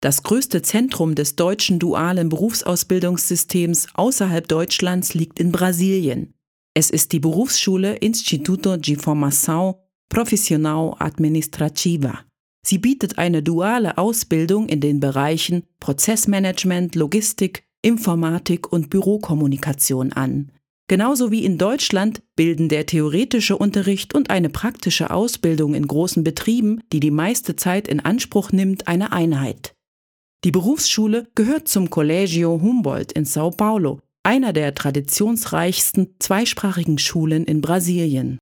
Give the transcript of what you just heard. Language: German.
Das größte Zentrum des deutschen dualen Berufsausbildungssystems außerhalb Deutschlands liegt in Brasilien. Es ist die Berufsschule Instituto de Formação Profissional Administrativa. Sie bietet eine duale Ausbildung in den Bereichen Prozessmanagement, Logistik, Informatik und Bürokommunikation an. Genauso wie in Deutschland bilden der theoretische Unterricht und eine praktische Ausbildung in großen Betrieben, die die meiste Zeit in Anspruch nimmt, eine Einheit. Die Berufsschule gehört zum Colégio Humboldt in São Paulo, einer der traditionsreichsten zweisprachigen Schulen in Brasilien.